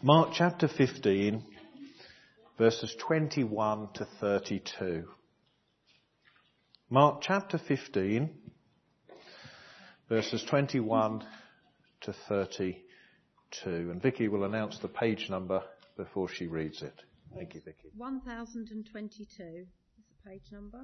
Mark chapter 15, verses 21 to 32. Mark chapter 15, verses 21 to 32. And Vicky will announce the page number before she reads it. Thank you, Vicky. 1022 is the page number.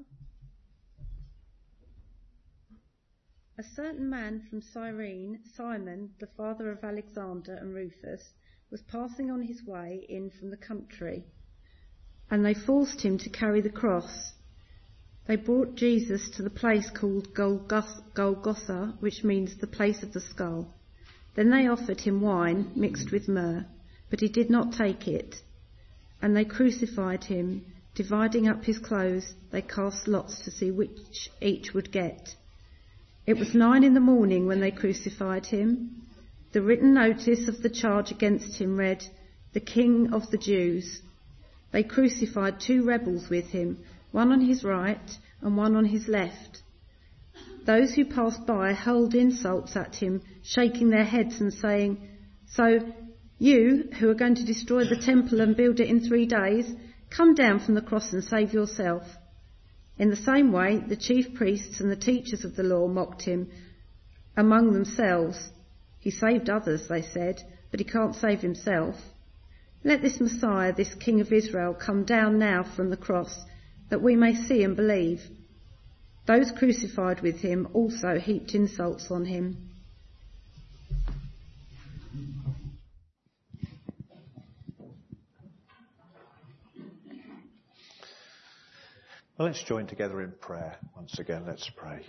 A certain man from Cyrene, Simon, the father of Alexander and Rufus, was passing on his way in from the country, and they forced him to carry the cross. They brought Jesus to the place called Golgotha, which means the place of the skull. Then they offered him wine mixed with myrrh, but he did not take it. And they crucified him. Dividing up his clothes, they cast lots to see which each would get. It was 9 a.m. when they crucified him. The written notice of the charge against him read, "The King of the Jews." They crucified 2 rebels with him, one on his right and one on his left. Those who passed by hurled insults at him, shaking their heads and saying, "So you, who are going to destroy the temple and build it in 3 days, come down from the cross and save yourself." In the same way, the chief priests and the teachers of the law mocked him among themselves. "He saved others," they said, "but he can't save himself. Let this Messiah, this King of Israel, come down now from the cross, that we may see and believe." Those crucified with him also heaped insults on him. Well, let's join together in prayer. Once again, let's pray.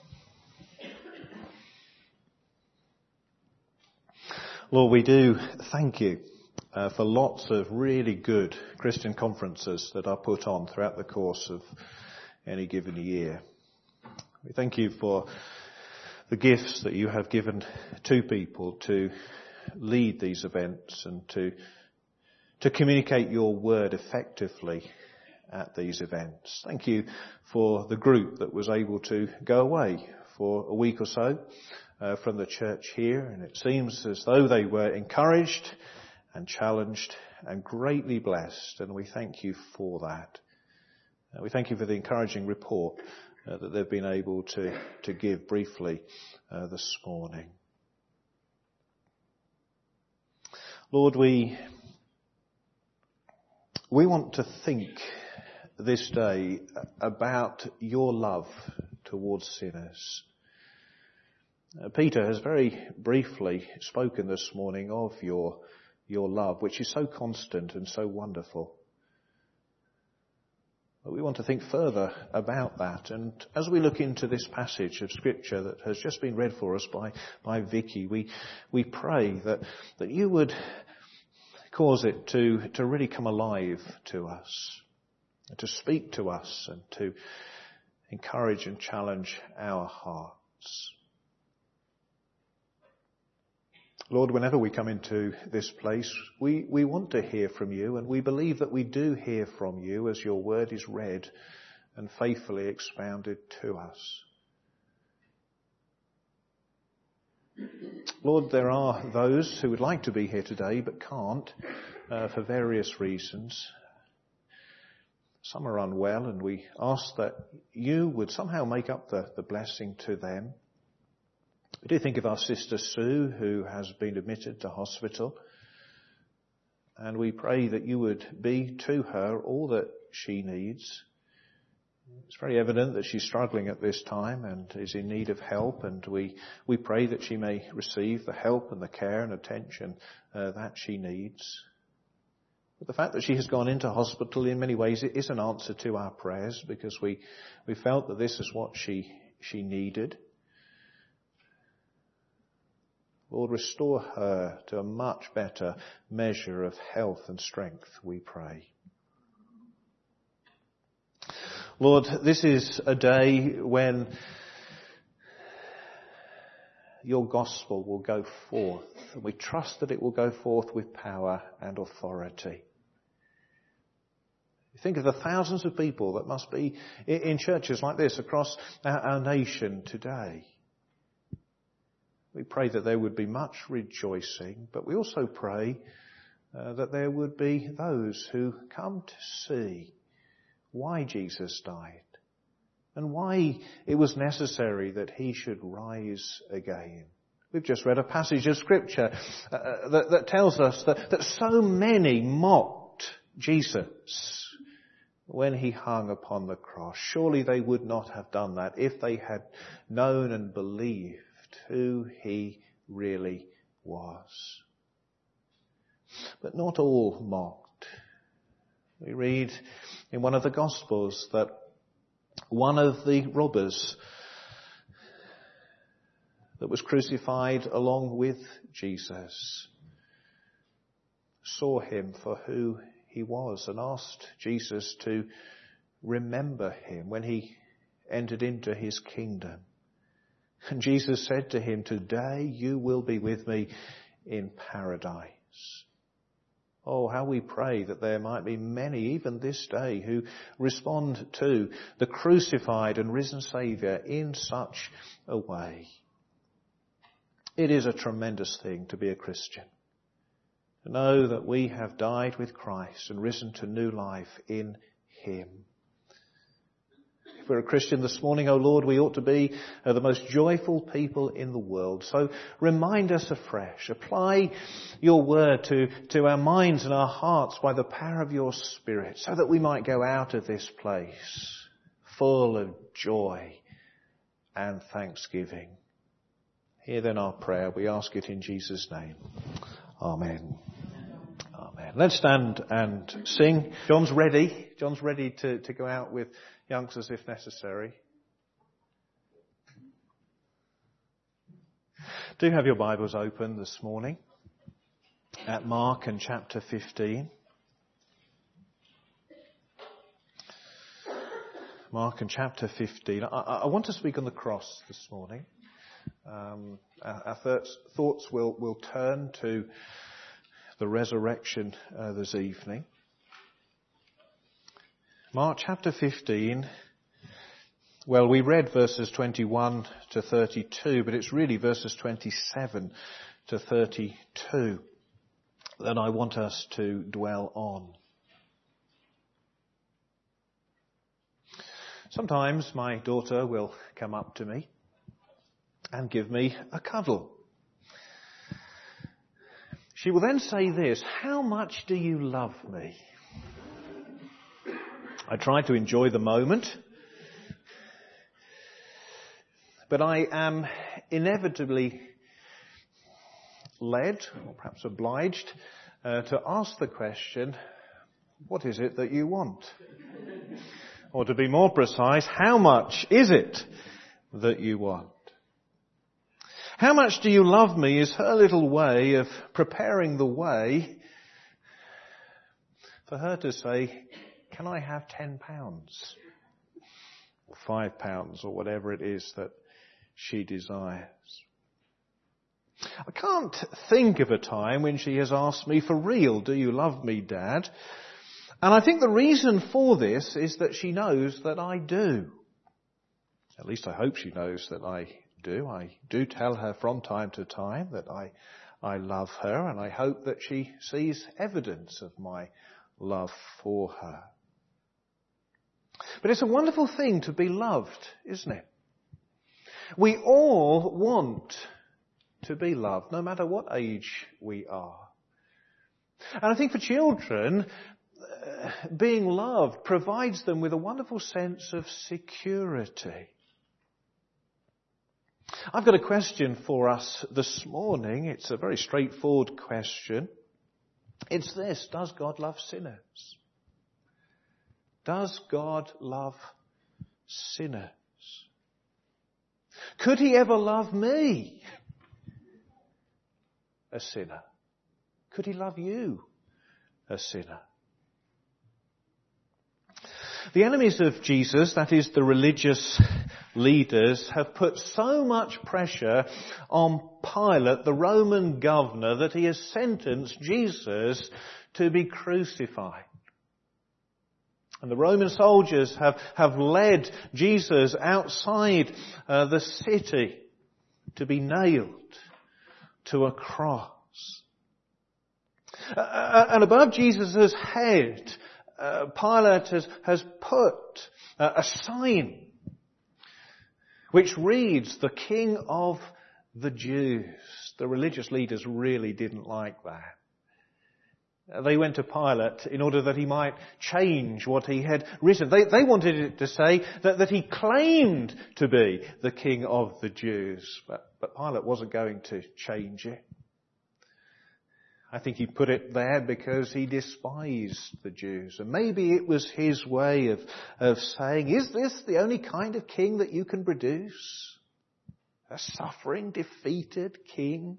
Lord, we do thank you for lots of really good Christian conferences that are put on throughout the course of any given year. We thank you for the gifts that you have given to people to lead these events and to communicate your word effectively at these events. Thank you for the group that was able to go away for a week or so from the church here, and it seems as though they were encouraged and challenged and greatly blessed, and we thank you for that. We thank you for the encouraging report that they've been able to give briefly this morning. Lord, we want to think this day about your love towards sinners. Peter has very briefly spoken this morning of your love, which is so constant and so wonderful. But we want to think further about that. And as we look into this passage of Scripture that has just been read for us by Vicky, we pray that you would cause it to really come alive to us, to speak to us and to encourage and challenge our hearts. Lord, whenever we come into this place, we want to hear from you, and we believe that we do hear from you as your word is read and faithfully expounded to us. Lord, there are those who would like to be here today but can't for various reasons. Some are unwell, and we ask that you would somehow make up the blessing to them. We do think of our sister Sue, who has been admitted to hospital, and we pray that you would be to her all that she needs. It's very evident that she's struggling at this time and is in need of help, and we pray that she may receive the help and the care and attention that she needs. But the fact that she has gone into hospital in many ways it is an answer to our prayers, because we felt that this is what she needed. Lord, restore her to a much better measure of health and strength, we pray. Lord, this is a day when your gospel will go forth, and we trust that it will go forth with power and authority. Think of the thousands of people that must be in churches like this across our nation today. We pray that there would be much rejoicing, but we also pray that there would be those who come to see why Jesus died and why it was necessary that he should rise again. We've just read a passage of Scripture that tells us that so many mocked Jesus when he hung upon the cross. Surely they would not have done that if they had known and believed who he really was. But not all mocked. We read in one of the Gospels that one of the robbers that was crucified along with Jesus saw him for who he was and asked Jesus to remember him when he entered into his kingdom. And Jesus said to him, "Today you will be with me in paradise." Oh, how we pray that there might be many, even this day, who respond to the crucified and risen Saviour in such a way. It is a tremendous thing to be a Christian. To know that we have died with Christ and risen to new life in him. If we're a Christian this morning, O Lord, we ought to be the most joyful people in the world. So remind us afresh. Apply your word to our minds and our hearts by the power of your Spirit, so that we might go out of this place full of joy and thanksgiving. Hear then our prayer. We ask it in Jesus' name. Amen. Amen. Let's stand and sing. John's ready. John's ready to go out with youngsters if necessary. Do have your Bibles open this morning at Mark and chapter 15. Mark and chapter 15. I want to speak on the cross this morning. Our thoughts will turn to the resurrection this evening. Mark chapter 15. Well, we read verses 21 to 32, but it's really verses 27 to 32 that I want us to dwell on. Sometimes my daughter will come up to me and give me a cuddle. She will then say this: "How much do you love me?" I try to enjoy the moment, but I am inevitably led, or perhaps obliged, to ask the question, what is it that you want? Or to be more precise, how much is it that you want? How much do you love me is her little way of preparing the way for her to say, "Can I have £10? Or £5 or whatever it is that she desires?" I can't think of a time when she has asked me for real, "Do you love me, Dad?" And I think the reason for this is that she knows that I do. At least I hope she knows that I do. I do tell her from time to time that I love her, and I hope that she sees evidence of my love for her. But it's a wonderful thing to be loved, isn't it? We all want to be loved, no matter what age we are. And I think for children, being loved provides them with a wonderful sense of security. I've got a question for us this morning. It's a very straightforward question. It's this: does God love sinners? Does God love sinners? Could he ever love me, a sinner? Could he love you, a sinner? The enemies of Jesus, that is the religious leaders, have put so much pressure on Pilate, the Roman governor, that he has sentenced Jesus to be crucified. And the Roman soldiers have led Jesus outside the city to be nailed to a cross. And above Jesus' head, Pilate has put a sign which reads, "The King of the Jews." The religious leaders really didn't like that. They went to Pilate in order that he might change what he had written. They wanted it to say that he claimed to be the King of the Jews. But Pilate wasn't going to change it. I think he put it there because he despised the Jews. And maybe it was his way of saying, is this the only kind of king that you can produce? A suffering, defeated king?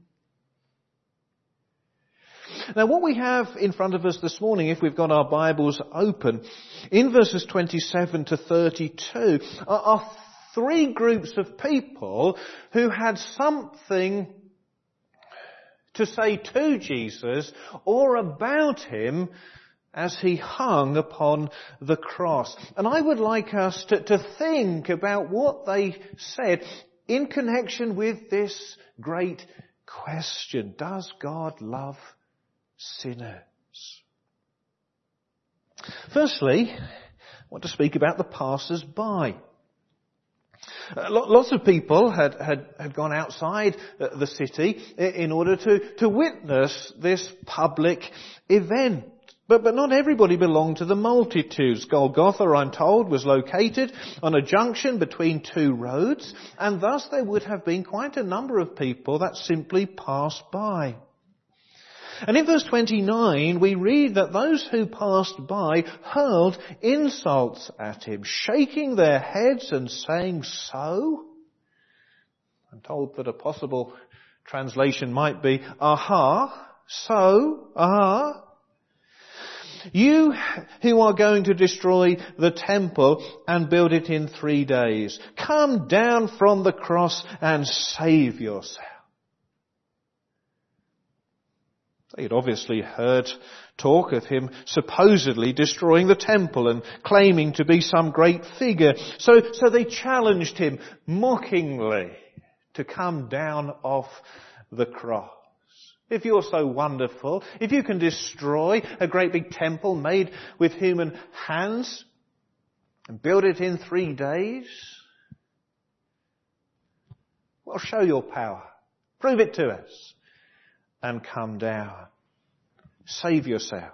Now what we have in front of us this morning, if we've got our Bibles open, in verses 27 to 32, are three groups of people who had something to say to Jesus or about him as he hung upon the cross. And I would like us to think about what they said in connection with this great question. Does God love sinners? Firstly, I want to speak about the passers-by. Lots of people had gone outside the city in order to witness this public event. But not everybody belonged to the multitudes. Golgotha, I'm told, was located on a junction between two roads, and thus there would have been quite a number of people that simply passed by. And in verse 29, we read that those who passed by hurled insults at him, shaking their heads and saying, "So?" I'm told that a possible translation might be, "Aha, so, aha. You who are going to destroy the temple and build it in 3 days, come down from the cross and save yourself." They had obviously heard talk of him supposedly destroying the temple and claiming to be some great figure. So they challenged him mockingly to come down off the cross. If you're so wonderful, if you can destroy a great big temple made with human hands and build it in 3 days, well, show your power. Prove it to us. And come down. Save yourself.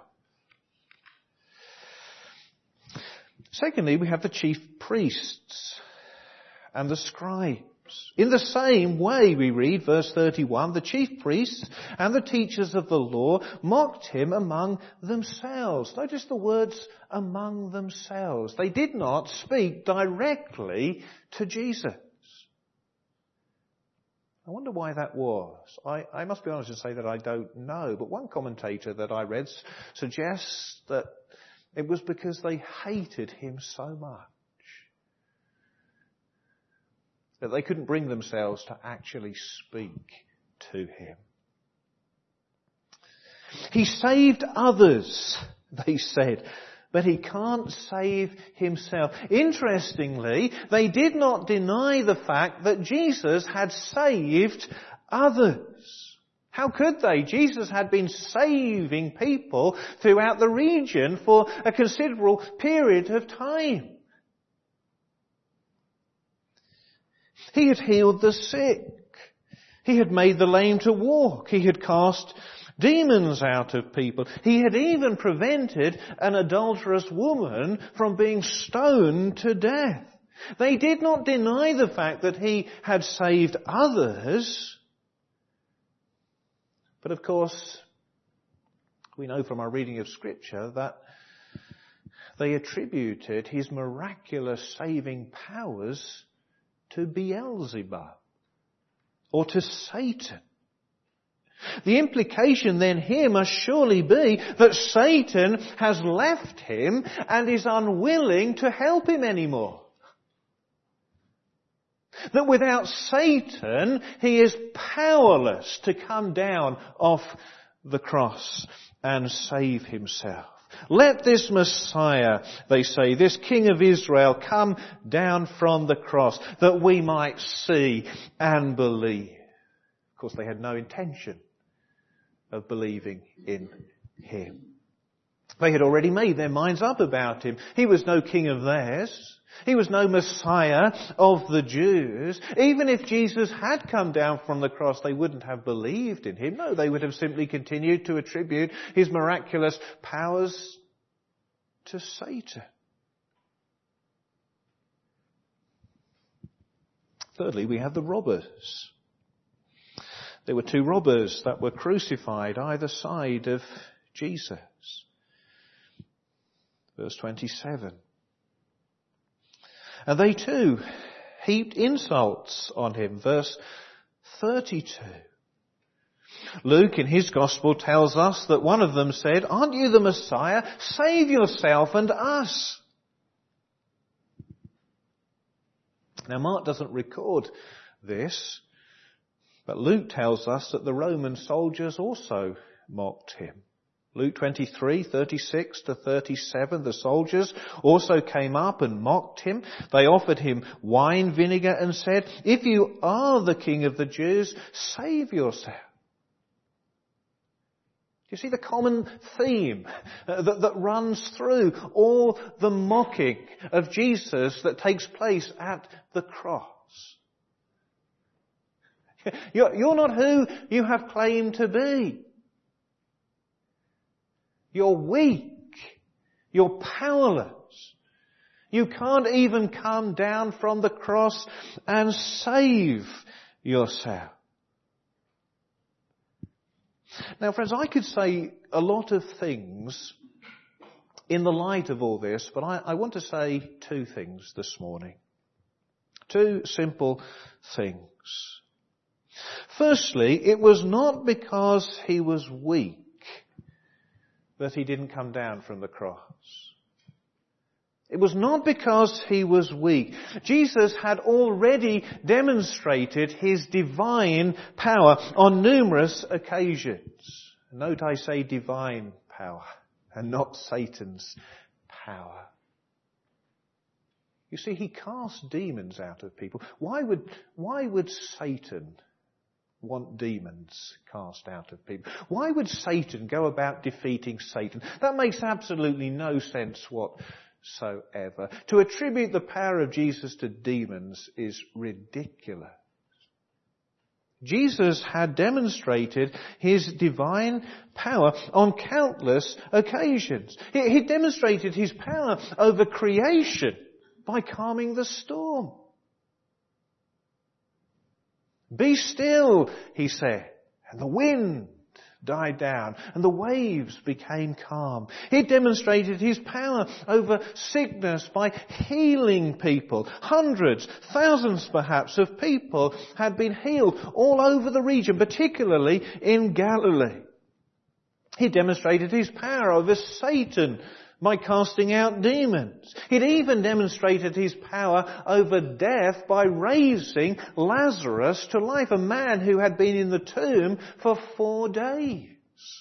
Secondly, we have the chief priests and the scribes. In the same way, we read, verse 31, the chief priests and the teachers of the law mocked him among themselves. Notice the words among themselves. They did not speak directly to Jesus. I wonder why that was. I must be honest and say that I don't know, but one commentator that I read suggests that it was because they hated him so much that they couldn't bring themselves to actually speak to him. He saved others, they said, but he can't save himself. Interestingly, they did not deny the fact that Jesus had saved others. How could they? Jesus had been saving people throughout the region for a considerable period of time. He had healed the sick. He had made the lame to walk. He had cast demons out of people. He had even prevented an adulterous woman from being stoned to death. They did not deny the fact that he had saved others. But of course, we know from our reading of Scripture that they attributed his miraculous saving powers to Beelzebub or to Satan. The implication then here must surely be that Satan has left him and is unwilling to help him anymore. That without Satan, he is powerless to come down off the cross and save himself. Let this Messiah, they say, this King of Israel, come down from the cross that we might see and believe. Of course, they had no intention of believing in him. They had already made their minds up about him. He was no king of theirs. He was no Messiah of the Jews. Even if Jesus had come down from the cross, they wouldn't have believed in him. No, they would have simply continued to attribute his miraculous powers to Satan. Thirdly, we have the robbers. There were 2 robbers that were crucified either side of Jesus. Verse 27. And they too heaped insults on him. Verse 32. Luke in his Gospel tells us that one of them said, "Aren't you the Messiah? Save yourself and us." Now Mark doesn't record this, but Luke tells us that the Roman soldiers also mocked him. Luke 23:36 to 37, the soldiers also came up and mocked him. They offered him wine vinegar and said, "If you are the King of the Jews, save yourself." You see the common theme that runs through all the mocking of Jesus that takes place at the cross. You're not who you have claimed to be. You're weak. You're powerless. You can't even come down from the cross and save yourself. Now, friends, I could say a lot of things in the light of all this, but I want to say 2 things this morning. 2 simple things. Firstly, it was not because he was weak that he didn't come down from the cross. It was not because he was weak. Jesus had already demonstrated his divine power on numerous occasions. Note I say divine power and not Satan's power. You see, he cast demons out of people. Why would Satan want demons cast out of people? Why would Satan go about defeating Satan? That makes absolutely no sense whatsoever. To attribute the power of Jesus to demons is ridiculous. Jesus had demonstrated his divine power on countless occasions. He demonstrated his power over creation by calming the storm. "Be still," he said, and the wind died down and the waves became calm. He demonstrated his power over sickness by healing people. Hundreds, thousands perhaps of people had been healed all over the region, particularly in Galilee. He demonstrated his power over Satan by casting out demons. He'd even demonstrated his power over death by raising Lazarus to life, a man who had been in the tomb for 4 days.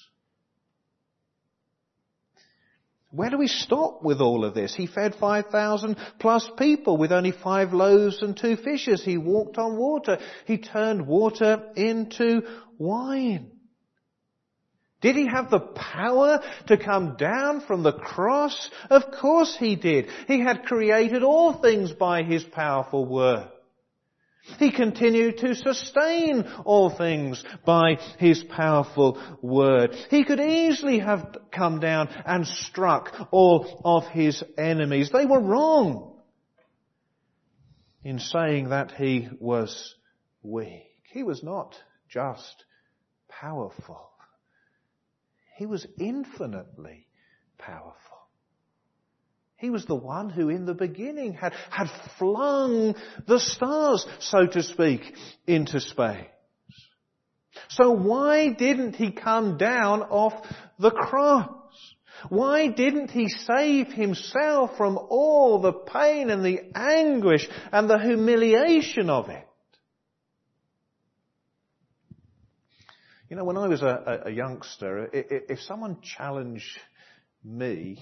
Where do we stop with all of this? He fed 5,000 plus people with only 5 loaves and 2 fishes. He walked on water. He turned water into wine. Did he have the power to come down from the cross? Of course he did. He had created all things by his powerful word. He continued to sustain all things by his powerful word. He could easily have come down and struck all of his enemies. They were wrong in saying that he was weak. He was not just powerful. He was infinitely powerful. He was the one who in the beginning had flung the stars, so to speak, into space. So why didn't he come down off the cross? Why didn't he save himself from all the pain and the anguish and the humiliation of it? You know, when I was a youngster, if someone challenged me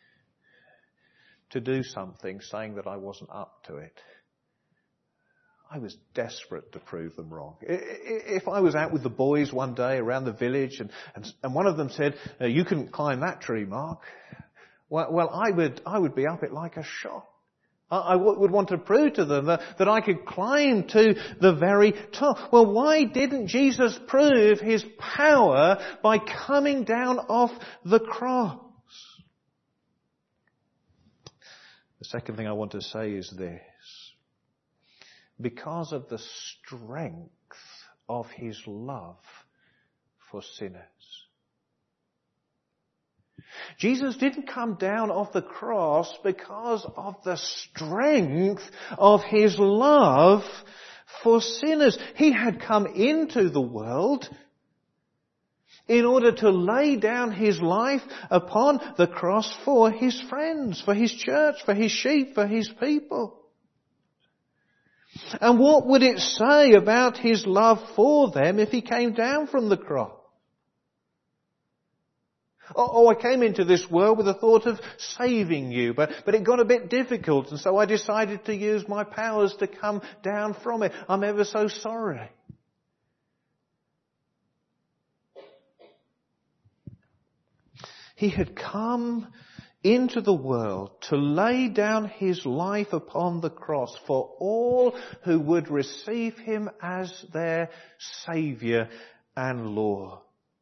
to do something saying that I wasn't up to it, I was desperate to prove them wrong. If I was out with the boys one day around the village and one of them said, you couldn't climb that tree, Mark, well, I would be up it like a shot. I would want to prove to them that I could climb to the very top. Well, why didn't Jesus prove his power by coming down off the cross? The second thing I want to say is this. Because of the strength of his love for sinners. Jesus didn't come down off the cross because of the strength of his love for sinners. He had come into the world in order to lay down his life upon the cross for his friends, for his church, for his sheep, for his people. And what would it say about his love for them if he came down from the cross? Oh, I came into this world with the thought of saving you, but it got a bit difficult, and so I decided to use my powers to come down from it. I'm ever so sorry. He had come into the world to lay down his life upon the cross for all who would receive him as their Saviour and Lord.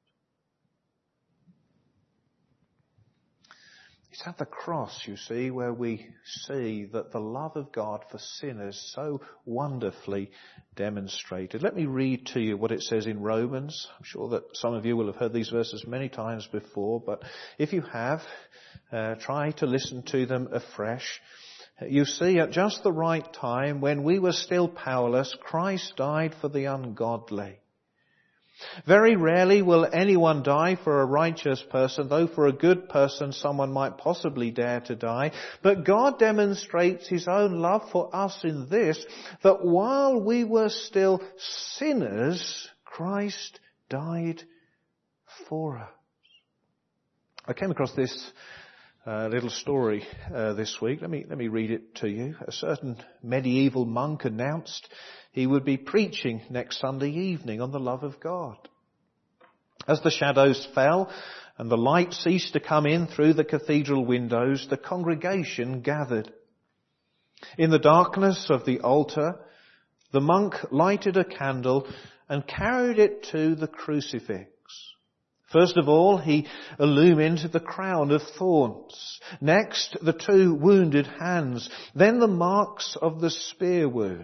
It's at the cross, you see, where we see that the love of God for sinners so wonderfully demonstrated. Let me read to you what it says in Romans. I'm sure that some of you will have heard these verses many times before, but if you have, try to listen to them afresh. You see, at just the right time, when we were still powerless, Christ died for the ungodly. Very rarely will anyone die for a righteous person, though for a good person someone might possibly dare to die. But God demonstrates his own love for us in this, that while we were still sinners, Christ died for us. I came across this little story this week. Let me read it to you. A certain medieval monk announced he would be preaching next Sunday evening on the love of God. As the shadows fell and the light ceased to come in through the cathedral windows, the congregation gathered. In the darkness of the altar, the monk lighted a candle and carried it to the crucifix. First of all, he illumined the crown of thorns. Next, the two wounded hands. Then the marks of the spear wound.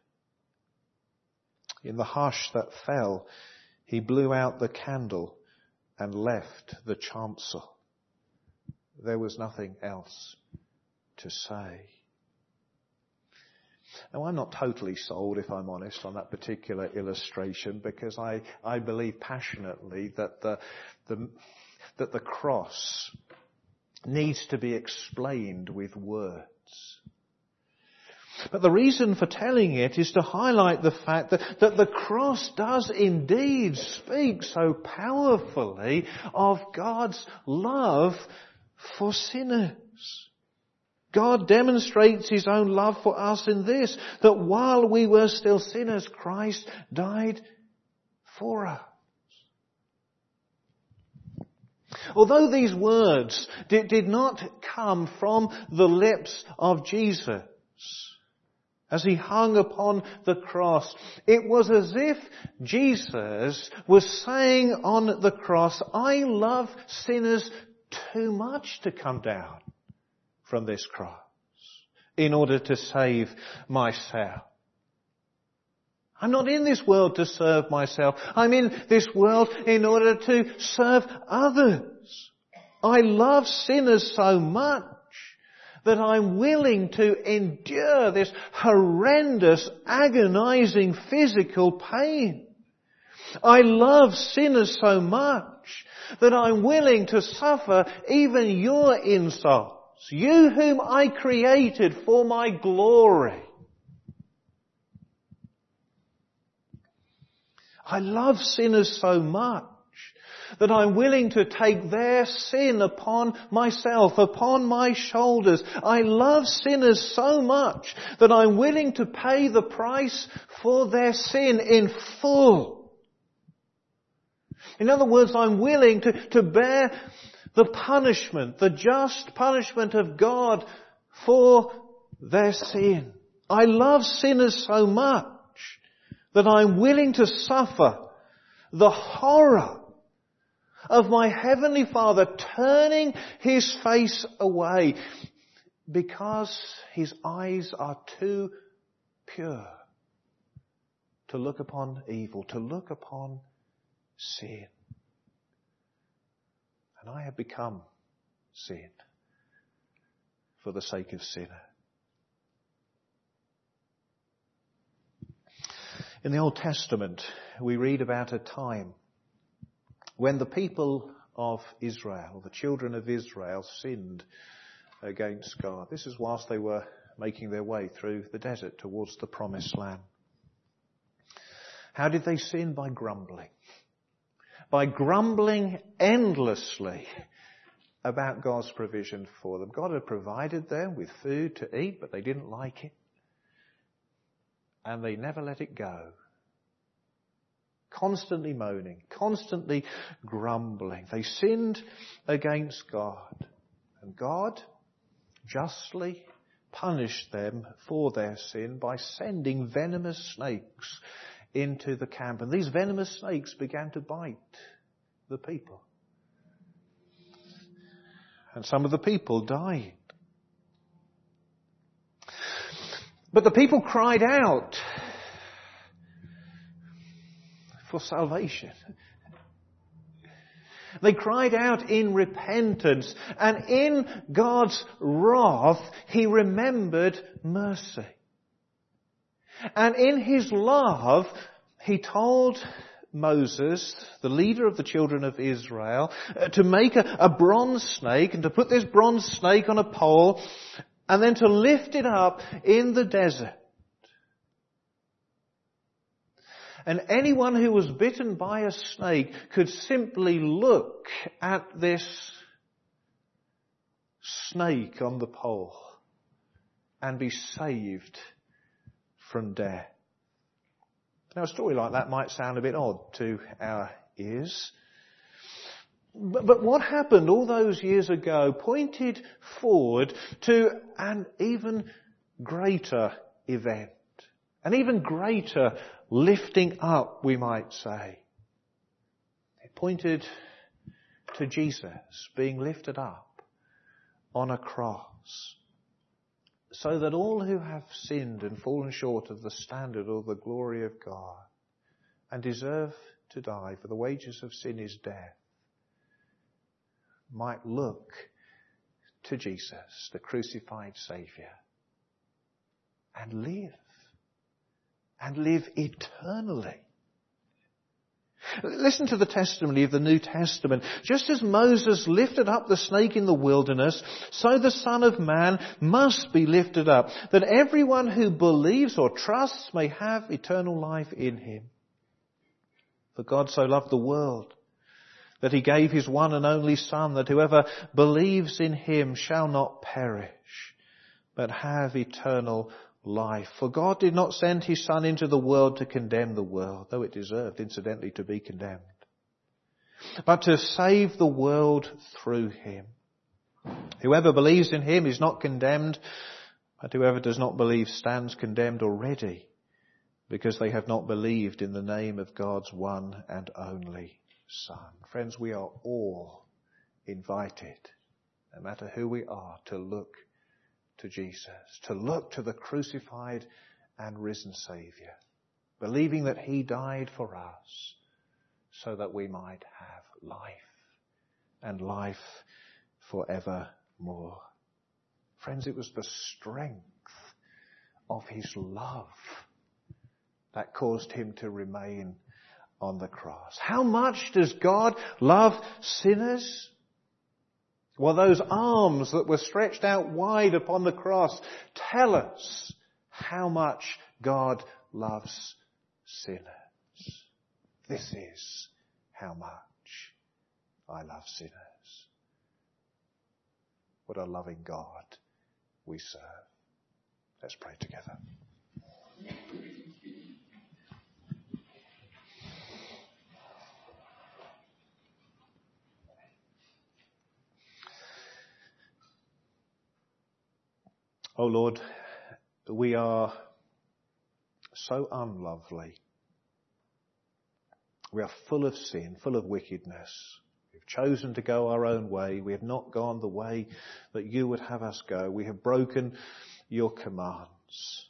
In the hush that fell, he blew out the candle and left the chancel. There was nothing else to say. Now, I'm not totally sold, if I'm honest, on that particular illustration, because I believe passionately that the cross needs to be explained with words. But the reason for telling it is to highlight the fact that the cross does indeed speak so powerfully of God's love for sinners. God demonstrates his own love for us in this, that while we were still sinners, Christ died for us. Although these words did not come from the lips of Jesus as he hung upon the cross, it was as if Jesus was saying on the cross, I love sinners too much to come down from this cross in order to save myself. I'm not in this world to serve myself. I'm in this world in order to serve others. I love sinners so much that I'm willing to endure this horrendous, agonizing physical pain. I love sinners so much that I'm willing to suffer even your insults. You whom I created for my glory. I love sinners so much that I'm willing to take their sin upon myself, upon my shoulders. I love sinners so much that I'm willing to pay the price for their sin in full. In other words, I'm willing to bear the punishment, the just punishment of God for their sin. I love sinners so much that I'm willing to suffer the horror of my Heavenly Father turning His face away because His eyes are too pure to look upon evil, to look upon sin. And I have become sin for the sake of sinner. In the Old Testament, we read about a time when the people of Israel, the children of Israel, sinned against God. This is whilst they were making their way through the desert towards the Promised Land. How did they sin? By grumbling. By grumbling endlessly about God's provision for them. God had provided them with food to eat, but they didn't like it. And they never let it go. Constantly moaning, constantly grumbling. They sinned against God. And God justly punished them for their sin by sending venomous snakes into the camp. And these venomous snakes began to bite the people. And some of the people died. But the people cried out for salvation. They cried out in repentance, and in God's wrath, He remembered mercy. And in His love, He told Moses, the leader of the children of Israel, to make a bronze snake and to put this bronze snake on a pole and then to lift it up in the desert. And anyone who was bitten by a snake could simply look at this snake on the pole and be saved from death. Now, a story like that might sound a bit odd to our ears. But what happened all those years ago pointed forward to an even greater event. An even greater lifting up, we might say. It pointed to Jesus being lifted up on a cross, so that all who have sinned and fallen short of the standard or the glory of God and deserve to die, for the wages of sin is death, might look to Jesus, the crucified Saviour, and live eternally. Listen to the testimony of the New Testament. Just as Moses lifted up the snake in the wilderness, so the Son of Man must be lifted up, that everyone who believes or trusts may have eternal life in Him. For God so loved the world that He gave His one and only Son, that whoever believes in Him shall not perish, but have eternal life. For God did not send His Son into the world to condemn the world, though it deserved, incidentally, to be condemned, but to save the world through Him. Whoever believes in Him is not condemned, but whoever does not believe stands condemned already, because they have not believed in the name of God's one and only Son. Friends, we are all invited, no matter who we are, to look to Jesus, to look to the crucified and risen Saviour, believing that He died for us so that we might have life and life forevermore. Friends, it was the strength of His love that caused Him to remain on the cross. How much does God love sinners? Well, those arms that were stretched out wide upon the cross tell us how much God loves sinners. This is how much. I love sinners. What a loving God we serve. Let's pray together. Oh Lord, we are so unlovely. We are full of sin, full of wickedness. We've chosen to go our own way. We have not gone the way that you would have us go. We have broken your commands.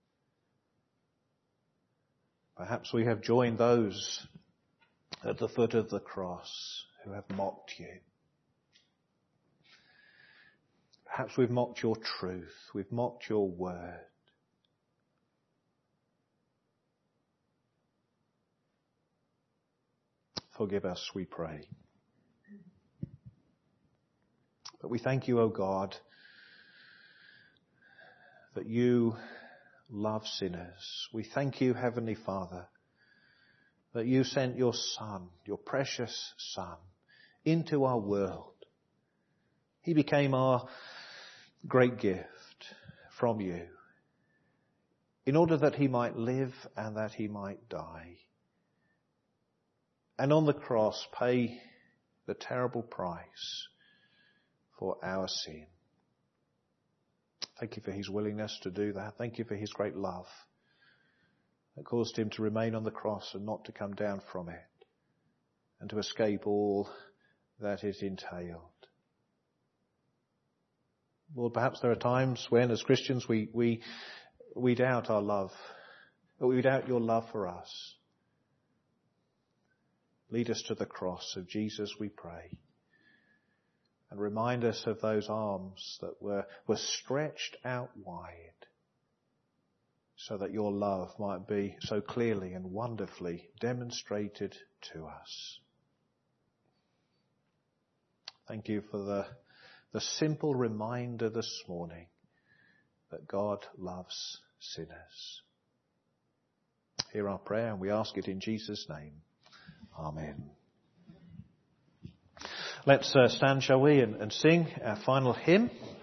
Perhaps we have joined those at the foot of the cross who have mocked you. Perhaps we've mocked your truth. We've mocked your word. Forgive us, we pray. But we thank you, O God, that you love sinners. We thank you, Heavenly Father, that you sent your Son, your precious Son, into our world. He became our great gift from you, in order that he might live and that he might die. And on the cross pay the terrible price for our sin. Thank you for his willingness to do that. Thank you for his great love that caused him to remain on the cross and not to come down from it, and to escape all that it entailed. Lord, perhaps there are times when, as Christians, we doubt our love, but we doubt your love for us. Lead us to the cross of Jesus, we pray. And remind us of those arms that were stretched out wide, so that your love might be so clearly and wonderfully demonstrated to us. Thank you for the simple reminder this morning that God loves sinners. Hear our prayer, and we ask it in Jesus' name. Amen. Let's stand, shall we, and sing our final hymn.